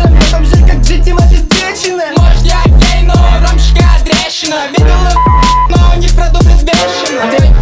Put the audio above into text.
Там потом же как жить им обеспечено. Может я гей, но ромчика трещина. Видела, но у них в роду предвещено.